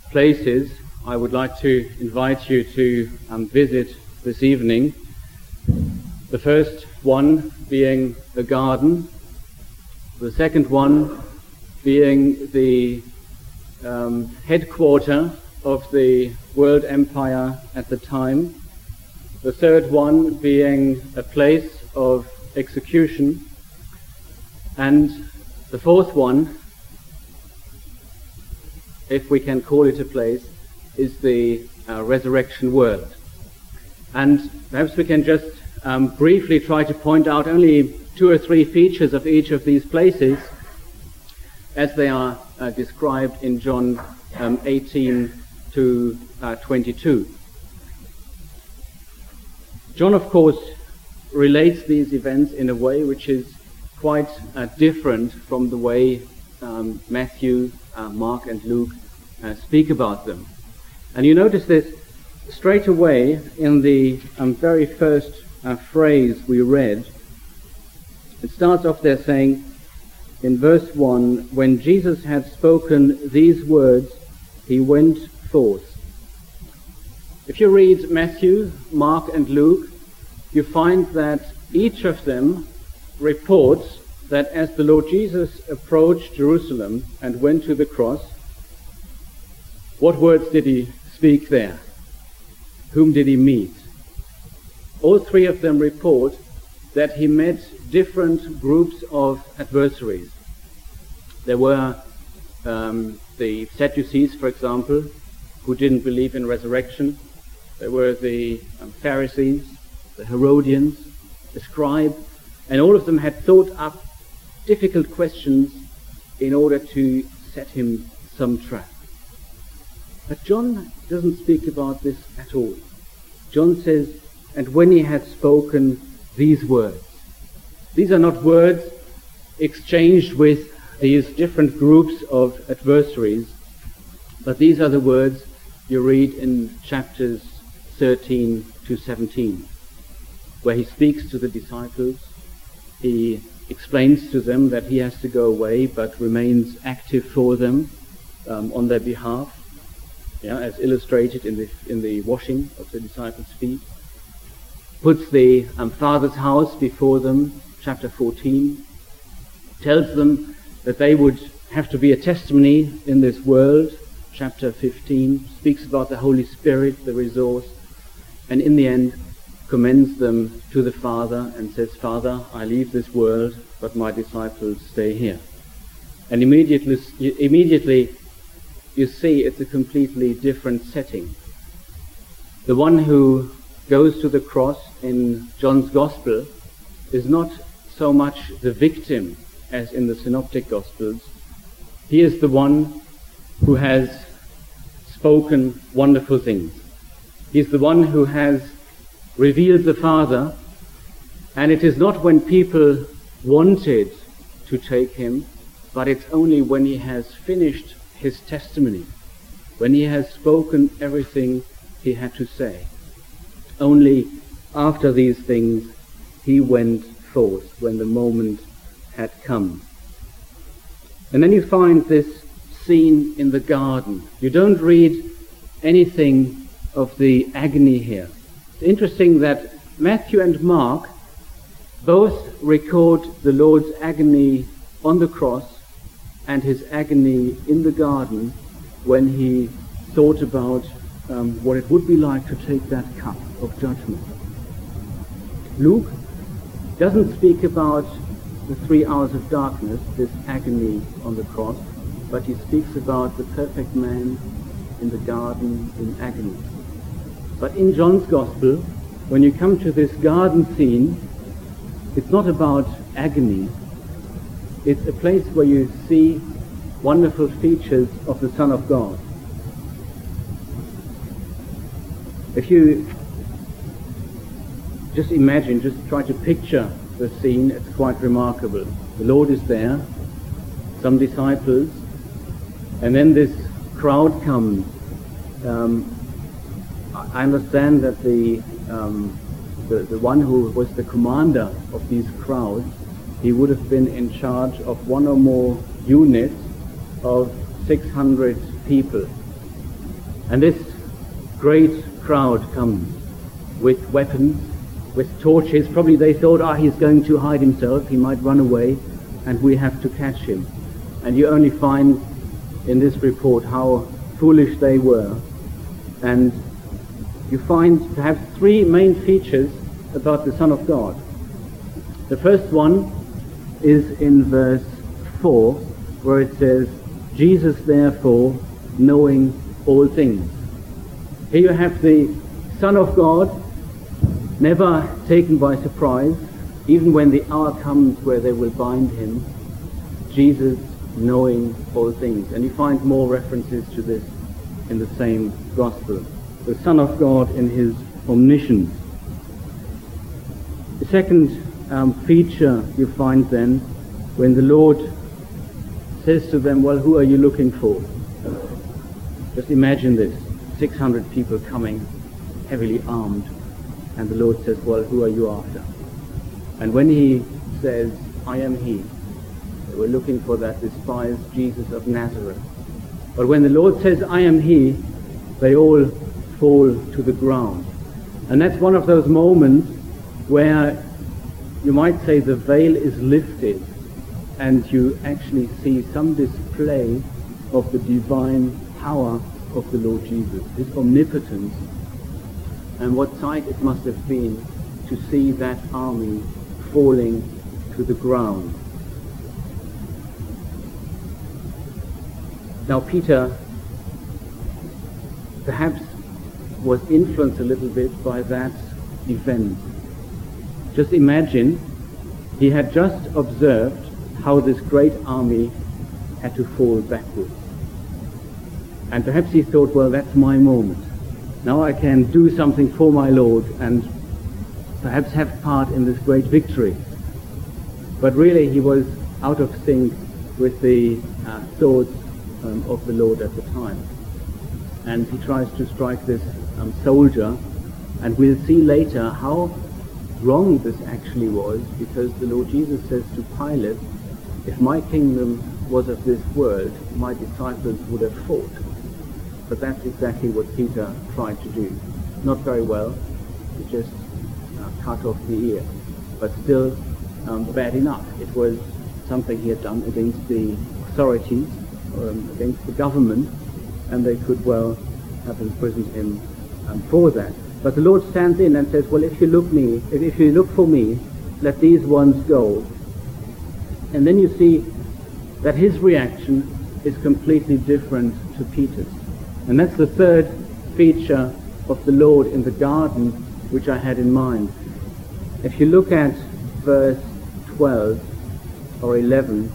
places I would like to invite you to visit this evening. The first one being the garden, the second one being the headquarter of the world empire at the time, the third one being a place of execution, and the fourth one, if we can call it a place, is the resurrection world. And perhaps we can just briefly try to point out only 2 or 3 features of each of these places as they are described in John 18 to 22. John, of course, relates these events in a way which is quite different from the way Matthew, Mark and Luke speak about them. And you notice this straight away in the very first phrase we read. It starts off there saying, in verse 1, when Jesus had spoken these words, he went forth. If you read Matthew, Mark and Luke, you find that each of them reports that as the Lord Jesus approached Jerusalem and went to the cross, what words did he speak there? Whom did he meet? All 3 of them report that he met different groups of adversaries. There were the Sadducees, for example, who didn't believe in resurrection. There were the Pharisees, the Herodians, the scribe, and all of them had thought up difficult questions in order to set him some trap. But John doesn't speak about this at all. John says, and when he had spoken these words. These are not words exchanged with these different groups of adversaries, but these are the words you read in chapters 13 to 17, where he speaks to the disciples. He explains to them that he has to go away, but remains active for them on their behalf, as illustrated in the washing of the disciples' feet. Puts the Father's house before them, chapter 14, tells them that they would have to be a testimony in this world, chapter 15, speaks about the Holy Spirit, the resource, and in the end commends them to the Father and says, Father, I leave this world, but my disciples stay here. And immediately you see it's a completely different setting. The one who goes to the cross in John's Gospel is not so much the victim as in the Synoptic Gospels. He is the one who has spoken wonderful things. He's the one who has revealed the Father, and it is not when people wanted to take him, but it's only when he has finished his testimony, when he has spoken everything he had to say. Only after these things he went forth, when the moment had come. And then you find this scene in the garden. You don't read anything of the agony here. It's interesting that Matthew and Mark both record the Lord's agony on the cross and his agony in the garden when he thought about what it would be like to take that cup of judgment. Luke doesn't speak about the 3 hours of darkness, this agony on the cross, but he speaks about the perfect man in the garden in agony. But in John's Gospel, when you come to this garden scene, it's not about agony. It's a place where you see wonderful features of the Son of God. If you just imagine, just try to picture the scene, it's quite remarkable. The Lord is there, some disciples, and then this crowd comes. I understand that the one who was the commander of these crowds, he would have been in charge of one or more units of 600 people. And this great crowd comes with weapons, with torches. Probably they thought, he's going to hide himself, he might run away, and we have to catch him. And you only find in this report how foolish they were. And you find perhaps three main features about the Son of God. The first one is in verse 4, where it says, Jesus therefore knowing all things. Here you have the Son of God, never taken by surprise, even when the hour comes where they will bind him. Jesus knowing all things. And you find more references to this in the same gospel. The Son of God in his omniscience. The second feature you find then when the Lord says to them, well, who are you looking for? Just imagine this, 600 people coming, heavily armed, and the Lord says, well, who are you after? And when he says, I am he, they were looking for that despised Jesus of Nazareth. But when the Lord says, I am he, they all fall to the ground. And that's one of those moments where you might say the veil is lifted and you actually see some display of the divine power of the Lord Jesus, his omnipotence. And what sight it must have been to see that army falling to the ground. Now Peter perhaps was influenced a little bit by that event. Just imagine, he had just observed how this great army had to fall backwards. And perhaps he thought, well, that's my moment. Now I can do something for my Lord and perhaps have part in this great victory. But really he was out of sync with the thoughts of the Lord at the time. And he tries to strike this soldier, and we'll see later how wrong this actually was, because the Lord Jesus says to Pilate, if my kingdom was of this world, my disciples would have fought. But that's exactly what Peter tried to do. Not very well, he just cut off the ear, but still bad enough. It was something he had done against the authorities, against the government, and they could well have imprisoned him for that. But the Lord stands in and says, well, if you look for me, let these ones go. And then you see that his reaction is completely different to Peter's. And that's the third feature of the Lord in the garden, which I had in mind. If you look at verse 12 or 11,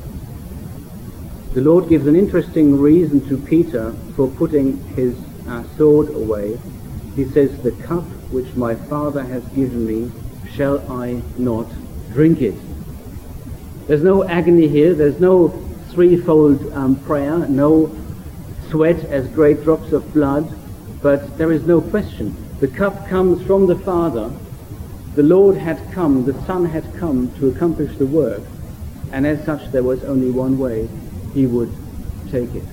the Lord gives an interesting reason to Peter for putting his sword away. He says, the cup which my Father has given me, shall I not drink it? There's no agony here, there's no threefold prayer, no sweat as great drops of blood, but there is no question. The cup comes from the Father. The Lord had come, the Son had come to accomplish the work, and as such there was only one way he would take it.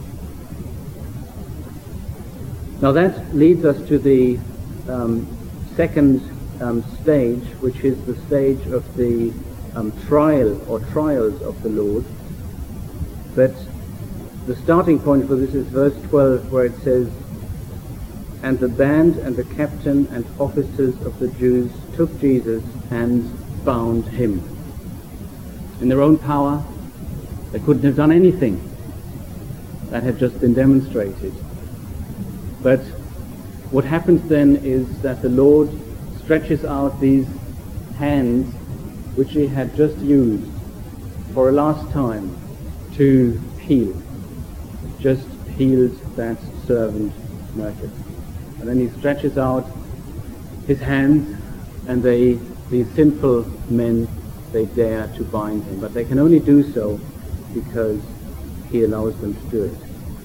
Now that leads us to the second stage, which is the stage of the trial or trials of the Lord. But the starting point for this is verse 12, where it says, and the band and the captain and officers of the Jews took Jesus and bound him. In their own power, they couldn't have done anything. That had just been demonstrated. But what happens then is that the Lord stretches out these hands which he had just used for a last time to heal. Just healed that servant Malchus. And then he stretches out his hands, and these sinful men, they dare to bind him. But they can only do so because he allows them to do it.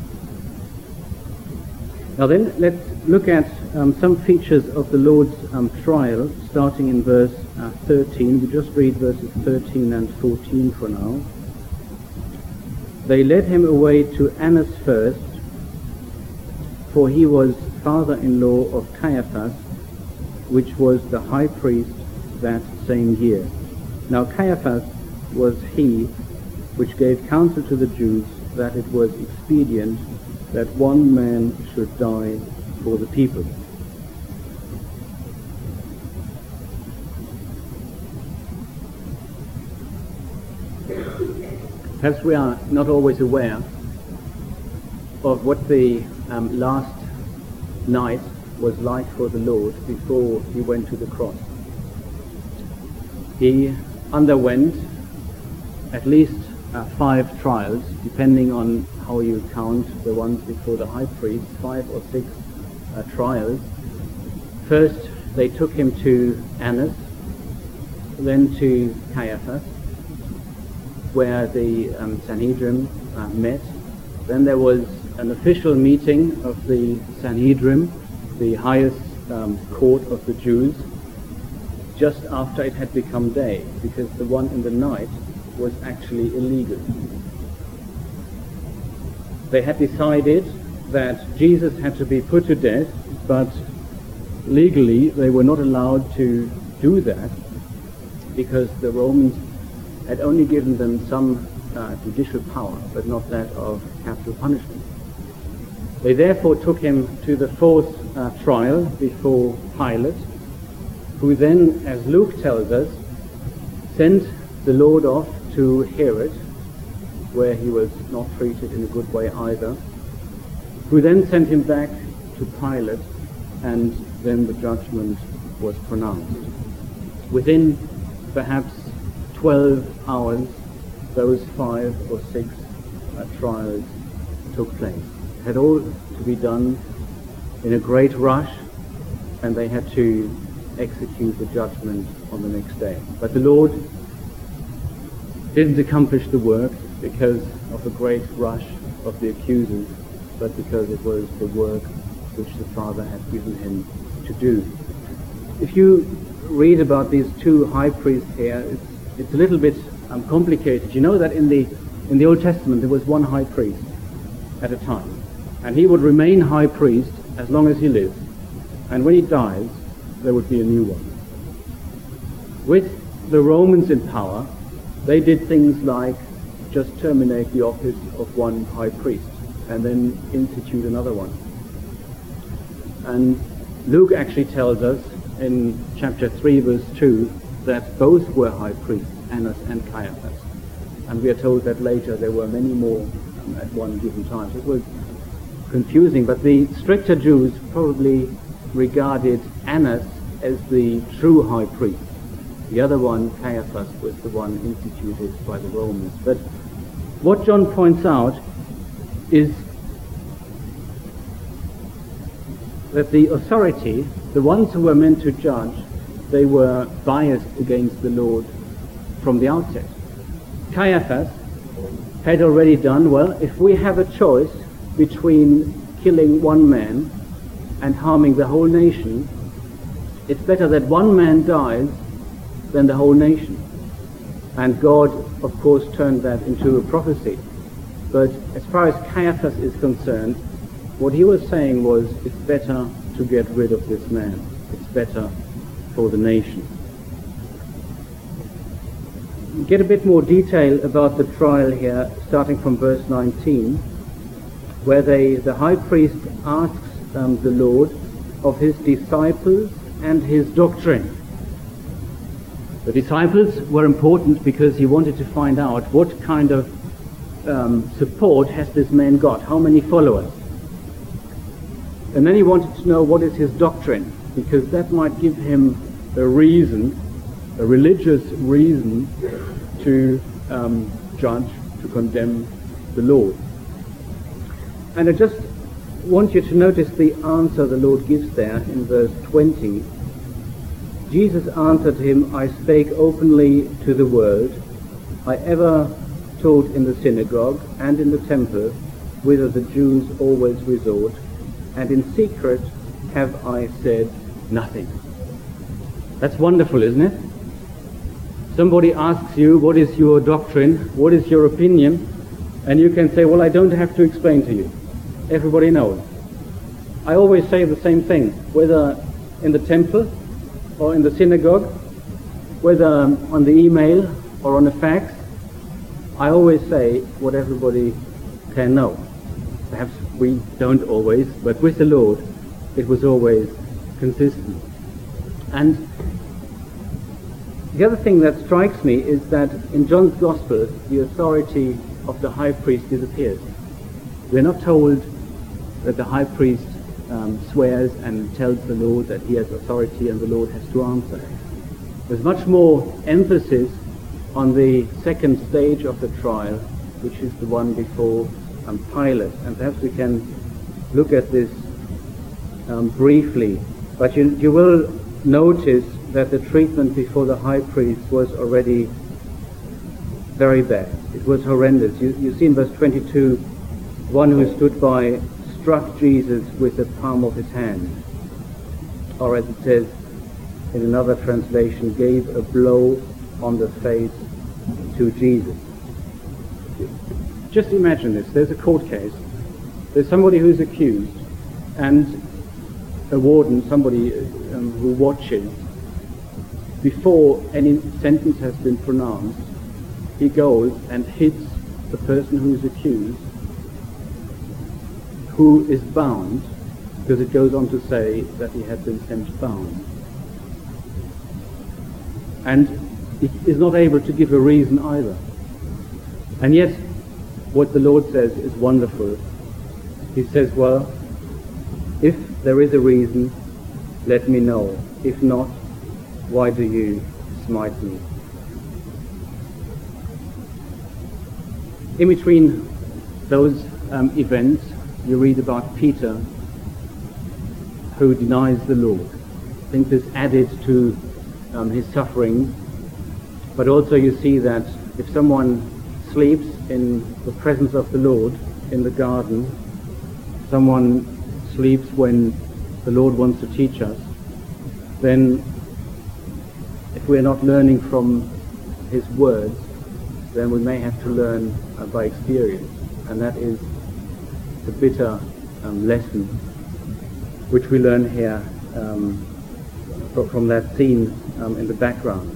Now then, let's look at some features of the Lord's trial, starting in verse 13. We just read verses 13 and 14 for now. They led him away to Annas first, for he was father-in-law of Caiaphas, which was the high priest that same year. Now Caiaphas was he which gave counsel to the Jews that it was expedient that one man should die for the people. Perhaps we are not always aware of what the last night was like for the Lord before he went to the cross. He underwent at least 5 trials, depending on how you count the ones before the high priest, 5 or 6 trials. First, they took him to Annas, then to Caiaphas, where the Sanhedrin met. Then there was an official meeting of the Sanhedrin, the highest court of the Jews, just after it had become day, because the one in the night was actually illegal. They had decided that Jesus had to be put to death, but legally they were not allowed to do that because the Romans had only given them some judicial power, but not that of capital punishment. They therefore took him to the 4th trial before Pilate, who then, as Luke tells us, sent the Lord off to Herod, where he was not treated in a good way either, who then sent him back to Pilate, and then the judgment was pronounced. Within perhaps 12 hours, those 5 or 6 trials took place. It had all to be done in a great rush, and they had to execute the judgment on the next day. But the Lord didn't accomplish the work because of the great rush of the accusers, but because it was the work which the Father had given him to do. If you read about these 2 high priests here, it's a little bit complicated. You know that in the Old Testament there was one high priest at a time, and he would remain high priest as long as he lived, and when he dies there would be a new one. With the Romans in power, they did things like just terminate the office of one high priest and then institute another one. And Luke actually tells us in chapter 3 verse 2 that both were high priests, Annas and Caiaphas. And we are told that later there were many more at one given time. So it was confusing, but the stricter Jews probably regarded Annas as the true high priest. The other one, Caiaphas, was the one instituted by the Romans. But what John points out is that the authority, the ones who were meant to judge, they were biased against the Lord from the outset. Caiaphas had already done, well, if we have a choice between killing one man and harming the whole nation, it's better that one man dies than the whole nation. And God, of course, turned that into a prophecy. But as far as Caiaphas is concerned, what he was saying was, it's better to get rid of this man. It's better for the nation. Get a bit more detail about the trial here, starting from verse 19, where the high priest asks the Lord of his disciples and his doctrine. The disciples were important because he wanted to find out what kind of support has this man got, how many followers. And then he wanted to know what is his doctrine, because that might give him a reason, a religious reason to judge, to condemn the Lord. And I just want you to notice the answer the Lord gives there in verse 20. Jesus answered him, I spake openly to the world. I ever taught in the synagogue and in the temple, whither the Jews always resort, and in secret have I said nothing. That's wonderful, isn't it? Somebody asks you, what is your doctrine? What is your opinion? And you can say, well, I don't have to explain to you. Everybody knows. I always say the same thing, whether in the temple or in the synagogue, whether on the email or on a fax. I always say what everybody can know. Perhaps we don't always, but with the Lord it was always consistent. And the other thing that strikes me is that in John's Gospel the authority of the high priest disappears. We're not told that the high priest swears and tells the Lord that he has authority and the Lord has to answer. There's much more emphasis on the second stage of the trial, which is the one before Pilate. And perhaps we can look at this briefly. But you will notice that the treatment before the high priest was already very bad. It was horrendous. You see in verse 22, one who stood by struck Jesus with the palm of his hand. Or as it says in another translation, gave a blow on the face to Jesus. Just imagine this. There's a court case. There's somebody who's accused and a warden, somebody who watches. Before any sentence has been pronounced, he goes and hits the person who is accused, who is bound, because it goes on to say that he had been sent bound. And he is not able to give a reason either. And yet, what the Lord says is wonderful. He says, well, if there is a reason, let me know. If not, why do you smite me? In between those events, you read about Peter, who denies the Lord. I think this added to his suffering. But also you see that if someone sleeps in the presence of the Lord in the garden, someone sleeps when the Lord wants to teach us, then if we're not learning from his words, then we may have to learn by experience. And that is the bitter lesson which we learn here from that scene in the background.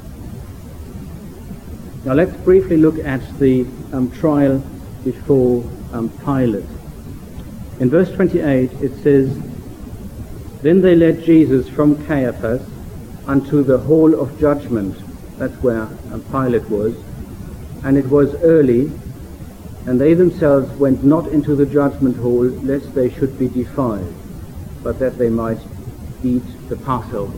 Now let's briefly look at the trial before Pilate. In verse 28 it says, Then they led Jesus from Caiaphas unto the hall of judgment. That's where Pilate was. And it was early, and they themselves went not into the judgment hall, lest they should be defiled, but that they might eat the Passover.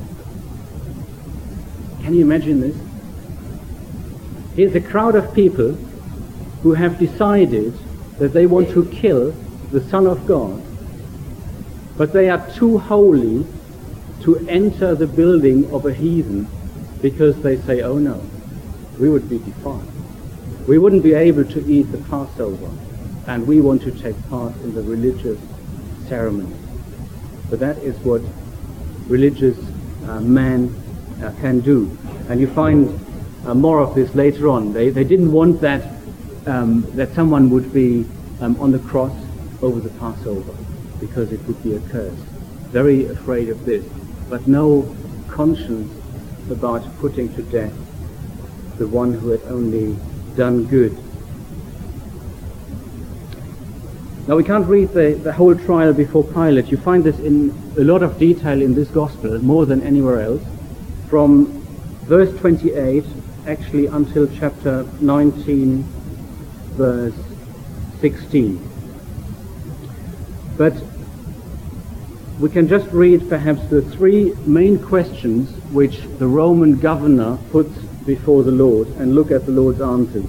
Can you imagine this? Here's a crowd of people who have decided that they want to kill the Son of God, but they are too holy to enter the building of a heathen, because they say, oh no, we would be defiled. We wouldn't be able to eat the Passover, and we want to take part in the religious ceremony. But that is what religious man can do. And you find more of this later on. They didn't want that that someone would be on the cross over the Passover, because it would be a curse. Very afraid of this, but no conscience about putting to death the one who had only done good. Now we can't read the whole trial before Pilate. You find this in a lot of detail in this gospel, more than anywhere else, from verse 28 actually until chapter 19 verse 16. But we can just read perhaps the three main questions which the Roman governor puts before the Lord and look at the Lord's answers.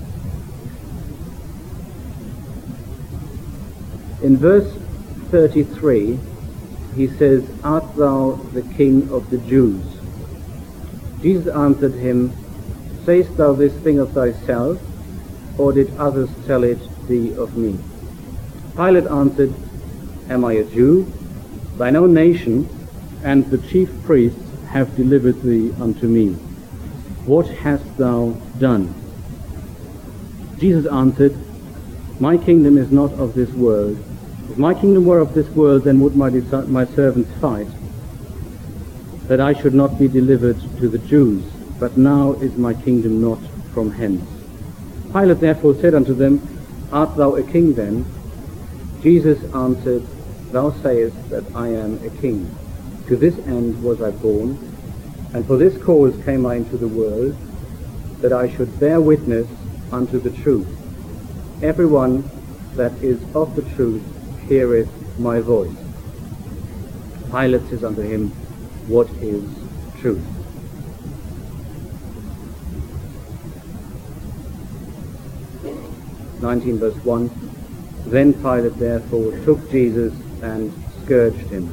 In verse 33 he says, Art thou the King of the Jews? Jesus answered him, Sayest thou this thing of thyself, or did others tell it thee of me? Pilate answered, Am I a Jew? Thine own nation and the chief priests have delivered thee unto me. What hast thou done? Jesus answered, My kingdom is not of this world. If my kingdom were of this world, then would my servants fight, that I should not be delivered to the Jews. But now is my kingdom not from hence. Pilate therefore said unto them, Art thou a king then? Jesus answered, Thou sayest that I am a king. To this end was I born, and for this cause came I into the world, that I should bear witness unto the truth. Everyone that is of the truth heareth my voice. Pilate says unto him, What is truth? Verse 1. Then Pilate therefore took Jesus and scourged him.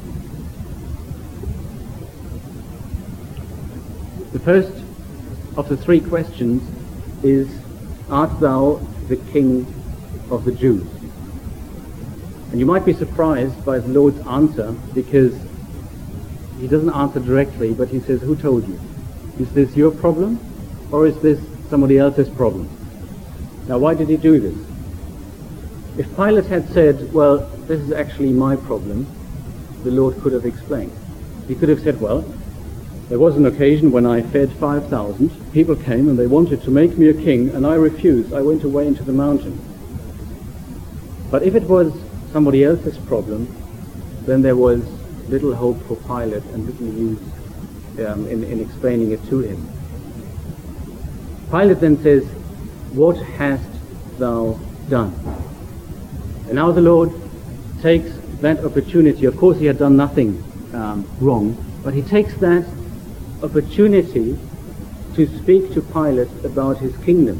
The first of the three questions is, Art thou the king of the Jews? And you might be surprised by the Lord's answer, because he doesn't answer directly, but he says, Who told you? Is this your problem, or is this somebody else's problem? Now, why did he do this? If Pilate had said, well, this is actually my problem, the Lord could have explained. He could have said, well, there was an occasion when I fed 5,000. People came and they wanted to make me a king, and I refused. I went away into the mountain. But if it was somebody else's problem, then there was little hope for Pilate and little use in explaining it to him. Pilate then says, What hast thou done? And now the Lord takes that opportunity. Of course, he had done nothing wrong, but he takes that opportunity to speak to Pilate about his kingdom.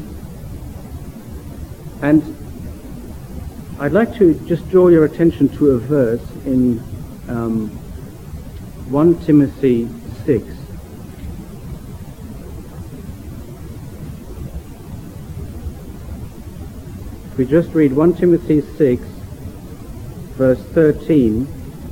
And I'd like to just draw your attention to a verse in 1 Timothy 6. If we just read 1 Timothy 6, verse 13,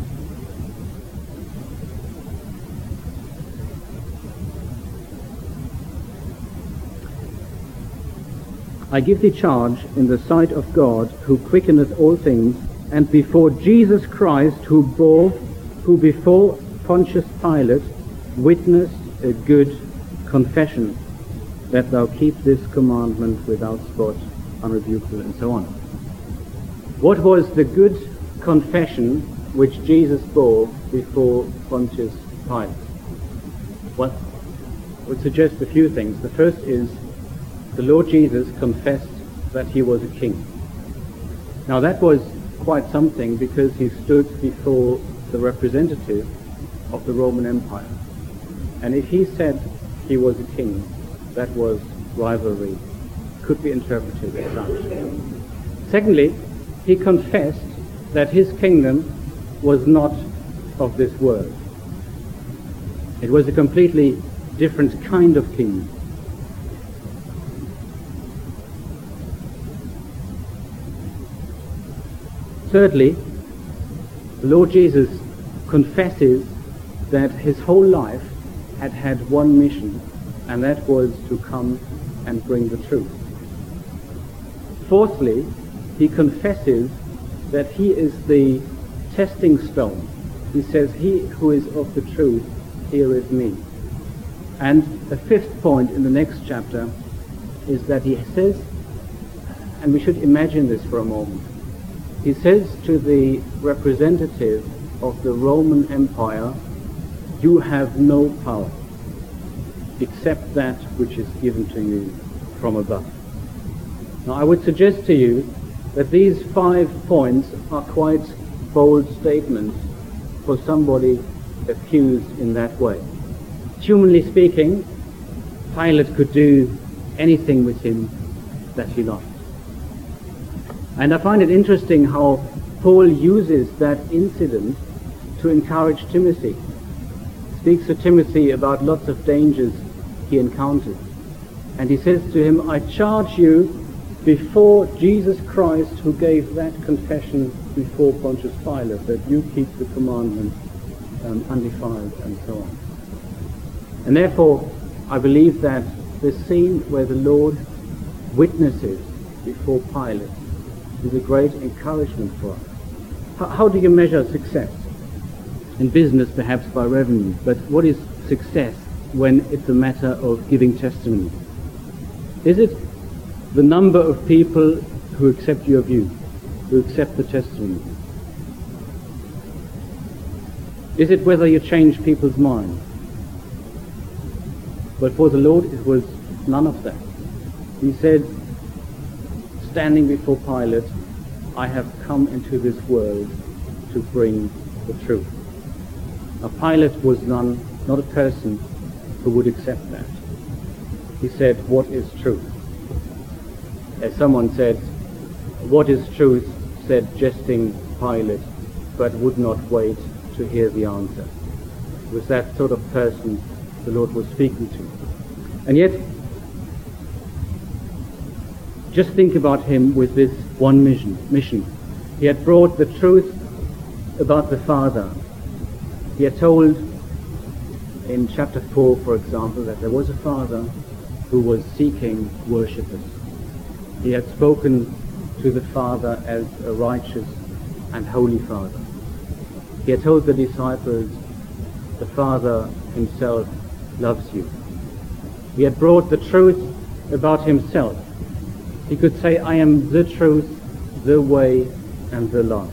I give thee charge in the sight of God, who quickeneth all things, and before Jesus Christ, who before Pontius Pilate witnessed a good confession, that thou keep this commandment without spot, unrebukable, and so on. What was the good confession which Jesus bore before Pontius Pilate? Well, I would suggest a few things. The first is, the Lord Jesus confessed that he was a king. Now that was quite something, because he stood before the representative of the Roman Empire. And if he said he was a king, that was rivalry, could be interpreted as such. Secondly, he confessed that his kingdom was not of this world. It was a completely different kind of kingdom. Thirdly, the Lord Jesus confesses that his whole life had had one mission, and that was to come and bring the truth. Fourthly, he confesses that he is the testing stone. He says, He who is of the truth heareth me. And the fifth point in the next chapter is that he says, and we should imagine this for a moment, he says to the representative of the Roman Empire, you have no power except that which is given to you from above. Now I would suggest to you that these 5 points are quite bold statements for somebody accused in that way. Humanly speaking, Pilate could do anything with him that he liked. And I find it interesting how Paul uses that incident to encourage Timothy. He speaks to Timothy about lots of dangers he encounters. And he says to him, I charge you before Jesus Christ, who gave that confession before Pontius Pilate, that you keep the commandment undefiled, and so on. And therefore, I believe that the scene where the Lord witnesses before Pilate is a great encouragement for us. How do you measure success? In business, perhaps by revenue, but what is success when it's a matter of giving testimony? Is it the number of people who accept your view, who accept the testimony? Is it whether you change people's minds? But for the Lord it was none of that. He said, standing before Pilate, I have come into this world to bring the truth. Now Pilate was not a person who would accept that. He said, what is truth? As someone said, what is truth? Said jesting Pilate, but would not wait to hear the answer. It was that sort of person the Lord was speaking to. And yet, just think about him with this one mission. He had brought the truth about the Father. He had told in chapter 4, for example, that there was a Father who was seeking worshippers. He had spoken to the Father as a righteous and holy Father. He had told the disciples, the Father himself loves you. He had brought the truth about himself. He could say, I am the truth, the way, and the life.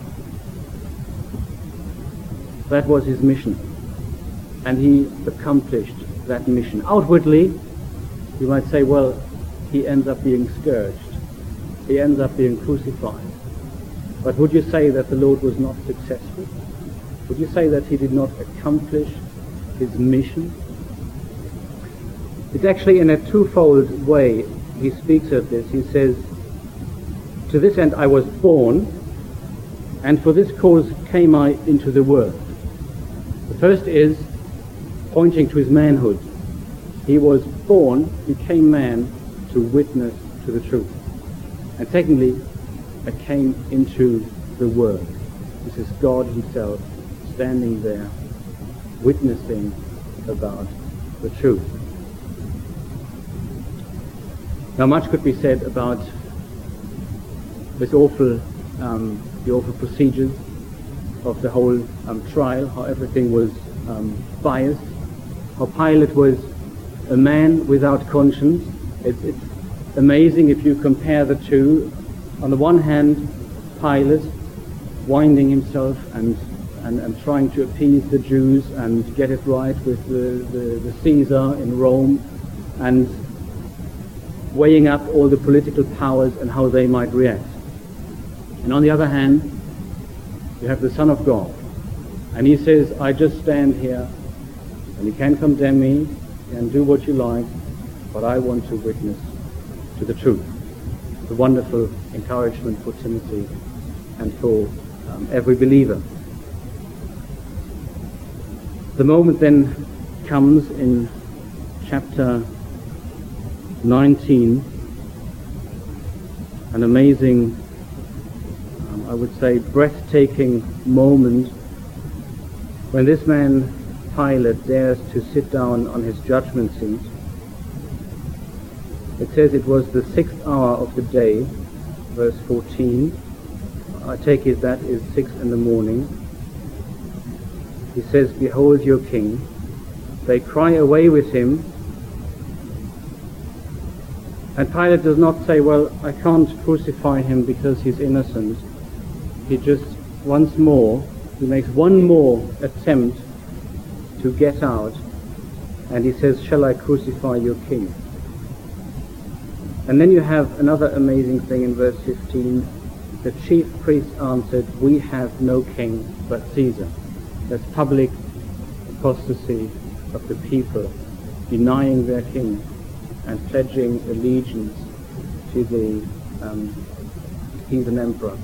That was his mission. And he accomplished that mission. Outwardly, you might say, well, he ends up being scourged. He ends up being crucified. But would you say that the Lord was not successful? Would you say that he did not accomplish his mission? It's actually in a twofold way he speaks of this. He says, to this end I was born, and for this cause came I into the world. The first is pointing to his manhood. He was born, became man to witness to the truth. And secondly, I came into the world. This is God himself standing there, witnessing about the truth. Now much could be said about this the awful procedures of the whole trial, how everything was biased, how Pilate was a man without conscience. It's amazing if you compare the two. On the one hand, Pilate winding himself and trying to appease the Jews and get it right with the Caesar in Rome, and weighing up all the political powers and how they might react. And on the other hand, you have the Son of God, and he says, I just stand here, and you can condemn me and do what you like, but I want to witness to the truth. The wonderful encouragement for Timothy and for every believer. The moment then comes in chapter 19, an amazing, I would say breathtaking moment when this man Pilate dares to sit down on his judgment seat. It says it was the 6th hour of the day, verse 14. I take it that is 6 in the morning. He says, behold your king. They cry away with him. And Pilate does not say, well, I can't crucify him because he's innocent. He just, once more, he makes one more attempt to get out. And he says, shall I crucify your king? And then you have another amazing thing in verse 15. The chief priest answered, we have no king but Caesar. That's public apostasy of the people, denying their king and pledging allegiance to the heathen emperor.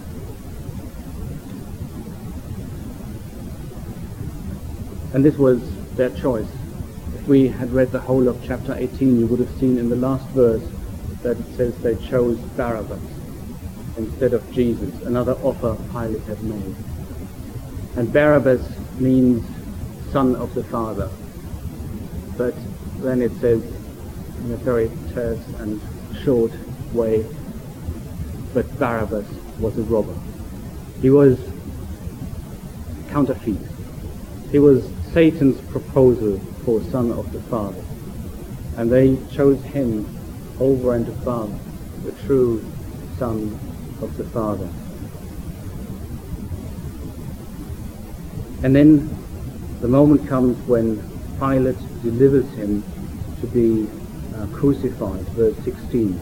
And this was their choice. If we had read the whole of chapter 18, you would have seen in the last verse that it says they chose Barabbas instead of Jesus, another offer Pilate had made. And Barabbas means son of the Father. But then it says in a very terse and short way, but Barabbas was a robber. He was counterfeit. He was Satan's proposal for Son of the Father. And they chose him over and above the true Son of the Father. And then the moment comes when Pilate delivers him to be crucified, verse 16.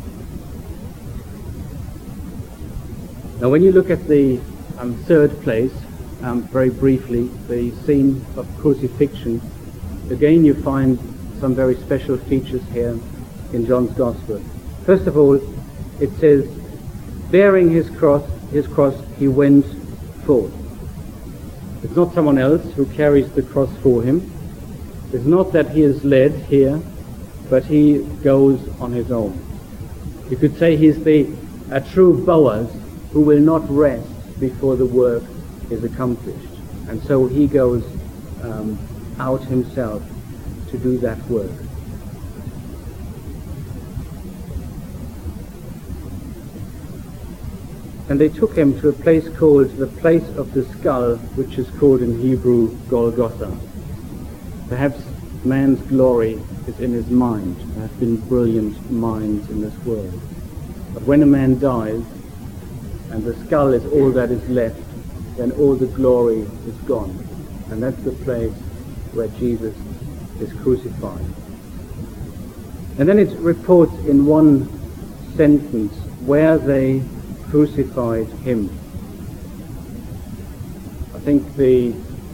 Now when you look at the third place, very briefly, the scene of crucifixion, again you find some very special features here in John's Gospel. First of all, it says, bearing his cross, he went forth. It's not someone else who carries the cross for him. It's not that he is led here, but he goes on his own. You could say he's a true Boaz who will not rest before the work is accomplished. And so he goes out himself to do that work. And they took him to a place called the place of the skull, which is called in Hebrew Golgotha. Perhaps man's glory is in his mind. There have been brilliant minds in this world. But when a man dies, and the skull is all that is left, then all the glory is gone. And that's the place where Jesus is crucified. And then it reports in one sentence where they crucified him. I think the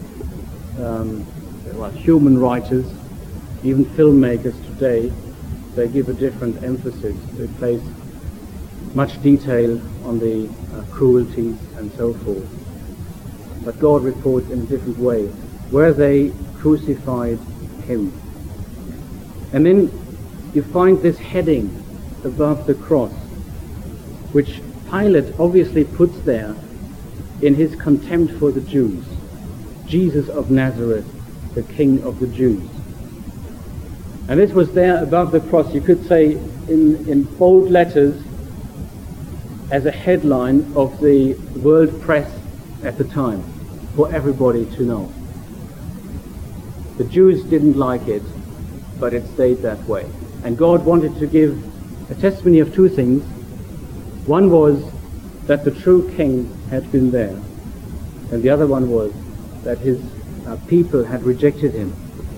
human writers, even filmmakers today, they give a different emphasis. They place much detail on the cruelties and so forth. But God reports in a different way, where they crucified him. And then you find this heading above the cross, which Pilate obviously puts there in his contempt for the Jews. Jesus of Nazareth, the King of the Jews. And this was there above the cross, you could say in bold letters, as a headline of the world press at the time, for everybody to know. The Jews didn't like it, but it stayed that way. And God wanted to give a testimony of two things. One was that the true king had been there, and the other one was that his people had rejected him.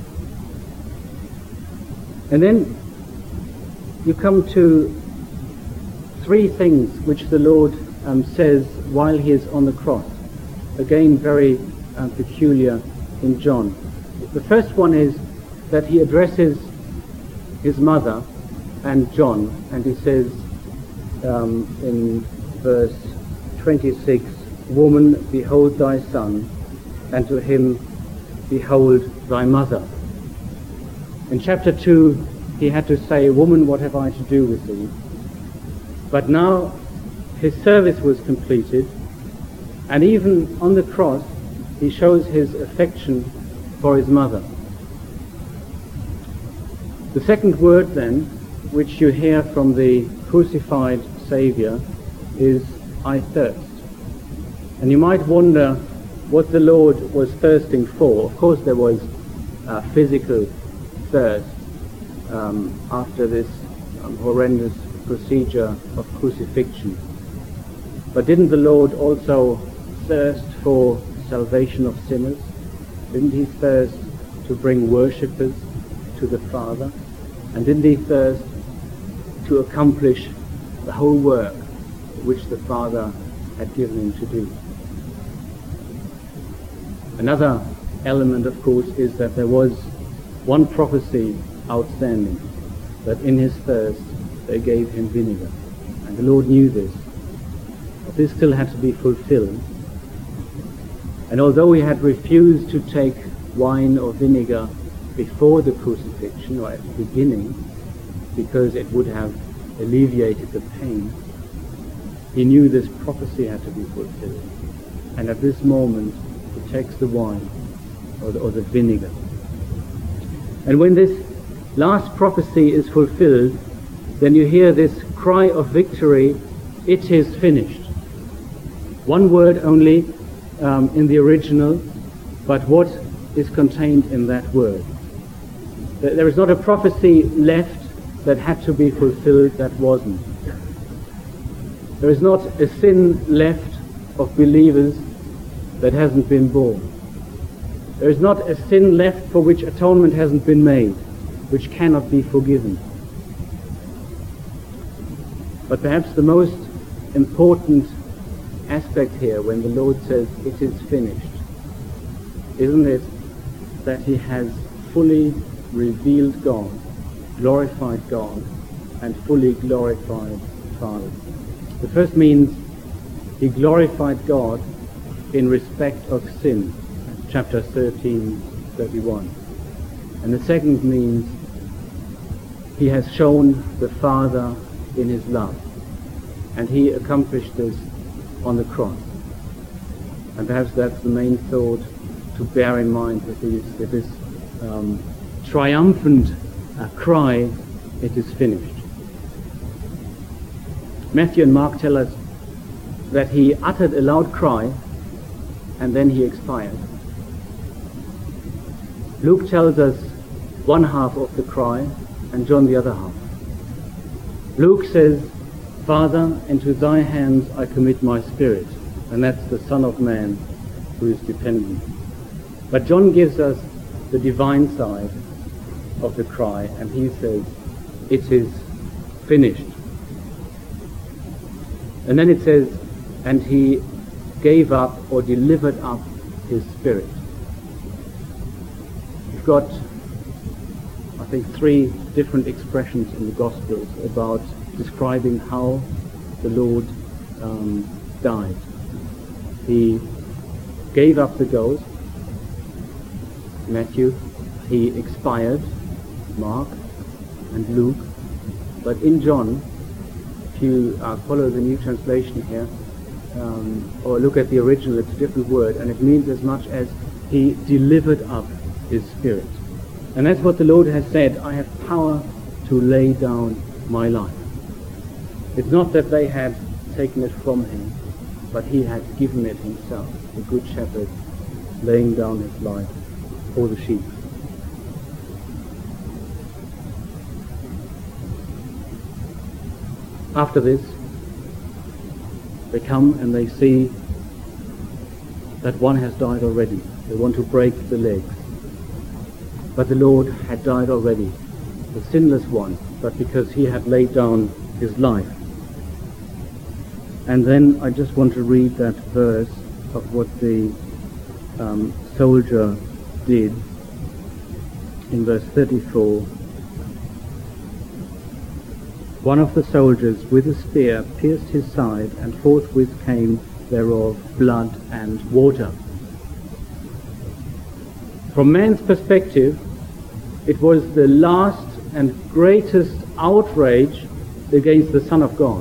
And then you come to three things which the Lord says while he is on the cross. Again, very peculiar in John. The first one is that he addresses his mother and John, and he says in verse 26, "Woman, behold thy son," and to him, "Behold thy mother." In chapter 2, he had to say, "Woman, what have I to do with thee?" But now his service was completed, and even on the cross, he shows his affection for his mother. The second word then, which you hear from the crucified Savior, is "I thirst." And you might wonder what the Lord was thirsting for. Of course there was physical thirst after this horrendous procedure of crucifixion. But didn't the Lord also thirst for salvation of sinners? Didn't he thirst to bring worshippers to the Father? And didn't he thirst to accomplish the whole work which the Father had given him to do? Another element, of course, is that there was one prophecy outstanding, that in his thirst they gave him vinegar. And the Lord knew this. But this still had to be fulfilled. And although he had refused to take wine or vinegar before the crucifixion, or at the beginning, because it would have alleviated the pain, he knew this prophecy had to be fulfilled. And at this moment, he takes the wine or the vinegar. And when this last prophecy is fulfilled, then you hear this cry of victory, "It is finished." One word only, in the original, but what is contained in that word. There is not a prophecy left that had to be fulfilled that wasn't. There is not a sin left of believers that hasn't been borne. There is not a sin left for which atonement hasn't been made, which cannot be forgiven. But perhaps the most important aspect here, when the Lord says, "It is finished," isn't it that he has fully revealed God, glorified God, and fully glorified the Father? The first means he glorified God in respect of sin, chapter 13:31. And the second means he has shown the Father in his love. And he accomplished this on the cross. And perhaps that's the main thought to bear in mind with this triumphant cry, "It is finished." Matthew and Mark tell us that he uttered a loud cry and then he expired. Luke tells us one half of the cry and John the other half. Luke says, "Father, into thy hands I commit my spirit," and that's the Son of Man who is dependent. But John gives us the divine side of the cry, and he says, "It is finished." And then it says, "And he gave up or delivered up his spirit." We've got, I think, 3 different expressions in the Gospels about describing how the Lord died. He gave up the ghost, Matthew. He expired, Mark and Luke. But in John, if you follow the New Translation here, or look at the original, it's a different word, and it means as much as he delivered up his spirit. And that's what the Lord has said, "I have power to lay down my life." It's not that they had taken it from him, but he had given it himself, the Good Shepherd, laying down his life for the sheep. After this, they come and they see that one has died already. They want to break the legs. But the Lord had died already, the sinless one, but because he had laid down his life. And then I just want to read that verse of what the soldier did in verse 34. One of the soldiers with a spear pierced his side, and forthwith came thereof blood and water. From man's perspective, it was the last and greatest outrage against the Son of God.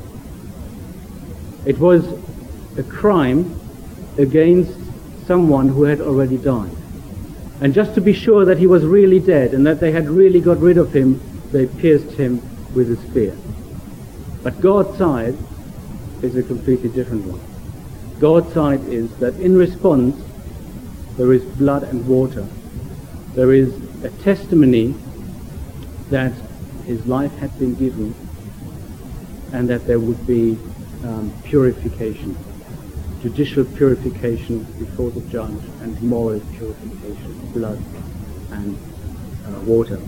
It was a crime against someone who had already died. And just to be sure that he was really dead and that they had really got rid of him, they pierced him with a spear. But God's side is a completely different one. God's side is that in response there is blood and water. There is a testimony that his life had been given and that there would be purification, judicial purification before the judge, and moral purification, blood and water.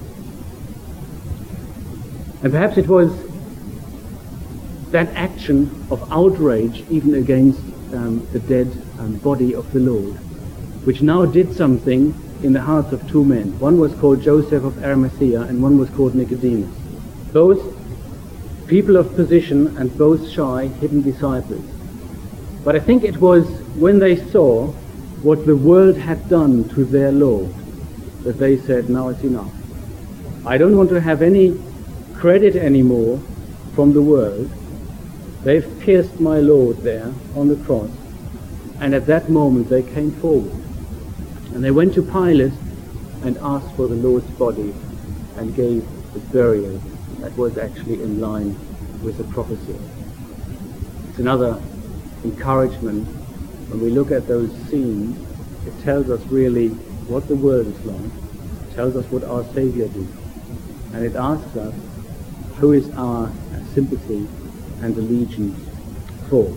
And perhaps it was that action of outrage even against the dead body of the Lord, which now did something in the hearts of 2 men. One was called Joseph of Arimathea and one was called Nicodemus. Both people of position and both shy, hidden disciples. But I think it was when they saw what the world had done to their Lord that they said, "Now it's enough. I don't want to have any credit anymore from the world. They've pierced my Lord there on the cross." And at that moment they came forward and they went to Pilate and asked for the Lord's body and gave the burial that was actually in line with the prophecy. It's another encouragement when we look at those scenes, it tells us really what the world is like, it tells us what our Saviour did, and it asks us, who is our sympathy and allegiance for?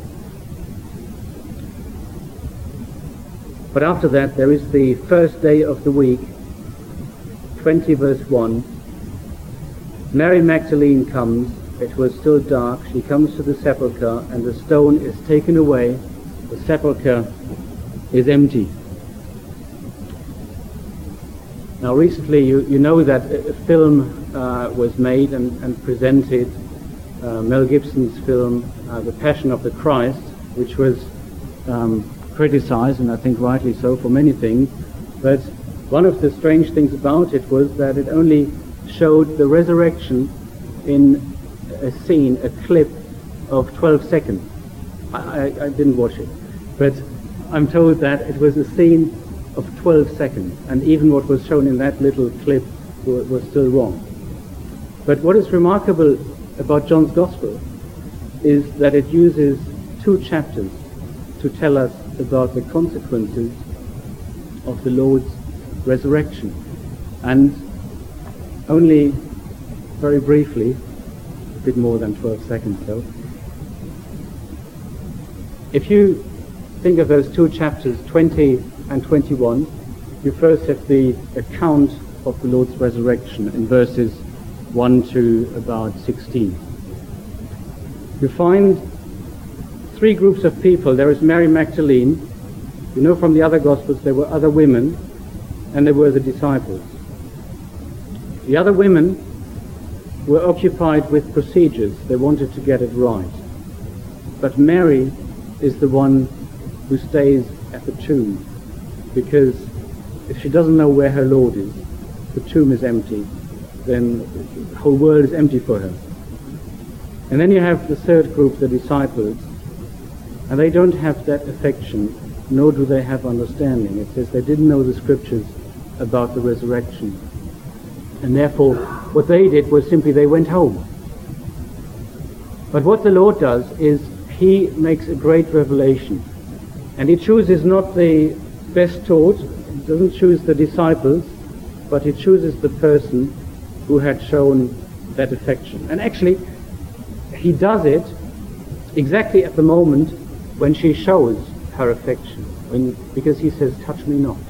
But after that, there is the first day of the week, 20 verse 1. Mary Magdalene comes. It was still dark. She comes to the sepulchre, and the stone is taken away. The sepulchre is empty. Now recently, you know that a film was made and presented, Mel Gibson's film, The Passion of the Christ, which was criticized, and I think rightly so, for many things. But one of the strange things about it was that it only showed the resurrection in a scene, a clip of 12 seconds. I didn't watch it, but I'm told that it was a scene of 12 seconds, and even what was shown in that little clip was still wrong. But what is remarkable about John's Gospel is that it uses 2 chapters to tell us about the consequences of the Lord's resurrection. And only very briefly, a bit more than 12 seconds though, if you think of those 2 chapters, 20 and 21, you first have the account of the Lord's resurrection in verses 1 to about 16. You find 3 groups of people. There is Mary Magdalene. You know from the other Gospels there were other women, and there were the disciples. The other women were occupied with procedures. They wanted to get it right. But Mary is the one who stays at the tomb, because if she doesn't know where her Lord is, the tomb is empty, then the whole world is empty for her. And then you have the third group, the disciples, and they don't have that affection, nor do they have understanding. It says they didn't know the scriptures about the resurrection. And therefore, what they did was simply they went home. But what the Lord does is he makes a great revelation. And he chooses not the best taught, he doesn't choose the disciples, but he chooses the person who had shown that affection. And actually, he does it exactly at the moment when she shows her affection, because he says, touch me not.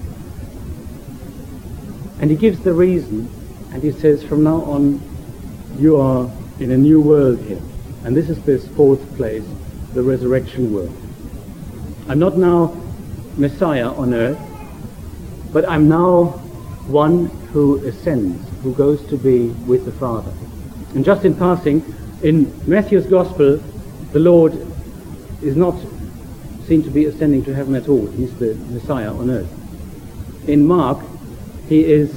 And he gives the reason, and he says, from now on, you are in a new world here. And this is this 4th place, the resurrection world. I'm not now Messiah on earth, but I'm now one who ascends, who goes to be with the Father. And just in passing, in Matthew's Gospel, the Lord is not seen to be ascending to heaven at all. He's the Messiah on earth. In Mark, he is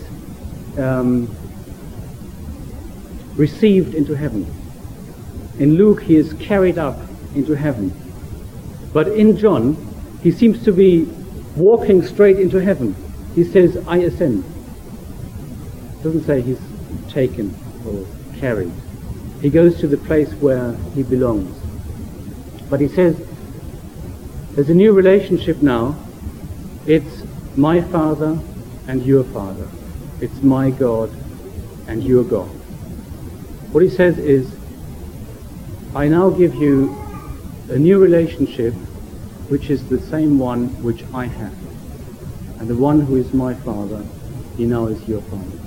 received into heaven. In Luke, he is carried up into heaven. But in John, he seems to be walking straight into heaven. He says, I ascend. It doesn't say he's taken or carried. He goes to the place where he belongs. But he says, there's a new relationship now. It's my Father and your Father. It's my God and your God. What he says is, I now give you a new relationship which is the same one which I have. And the one who is my Father, he now is your Father.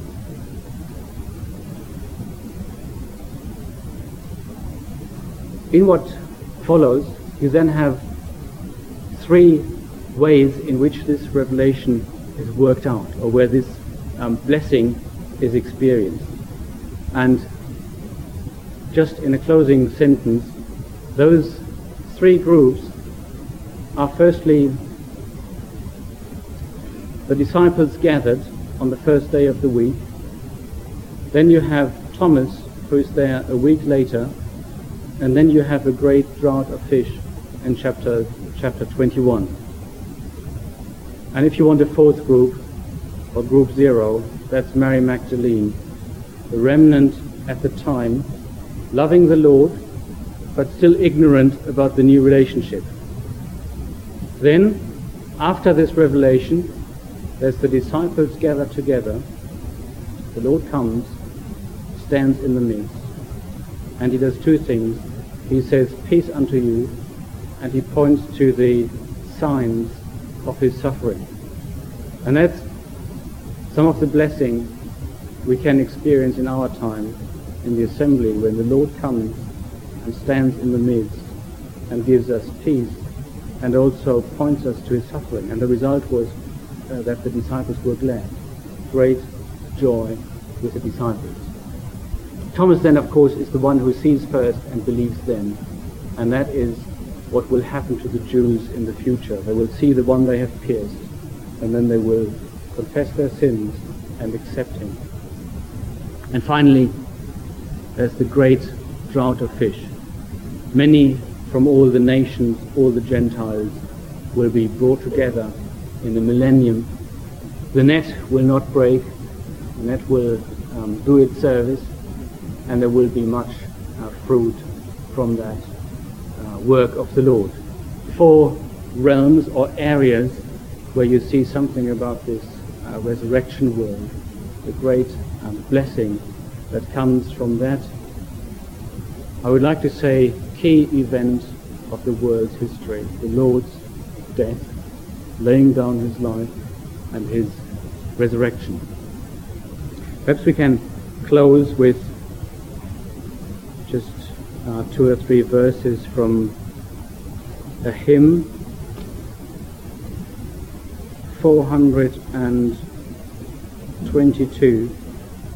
In what follows, you then have 3 ways in which this revelation is worked out, or where this blessing is experienced. And just in a closing sentence, those 3 groups are firstly the disciples gathered on the first day of the week. Then you have Thomas, who is there a week later, and then you have a great draught of fish in chapter 21. And if you want a 4th group, or group 0, that's Mary Magdalene, the remnant at the time, loving the Lord, but still ignorant about the new relationship. Then, after this revelation, as the disciples gather together, the Lord comes, stands in the midst, and he does two things. He says, "Peace unto you," and he points to the signs of his suffering. And that's some of the blessing we can experience in our time in the assembly, when the Lord comes and stands in the midst and gives us peace and also points us to his suffering. And the result was that the disciples were glad. Great joy with the disciples. Thomas then, of course, is the one who sees first and believes then. And that is what will happen to the Jews in the future. They will see the one they have pierced, and then they will confess their sins and accept him. And finally, there's the great drought of fish. Many from all the nations, all the Gentiles, will be brought together in the millennium. The net will not break, the net will do its service, and there will be much fruit from that work of the Lord. 4 realms or areas where you see something about this resurrection world, the great blessing that comes from that. I would like to say key event of the world's history, the Lord's death, laying down his life, and his resurrection. Perhaps we can close with just 2 or 3 verses from a hymn, 422.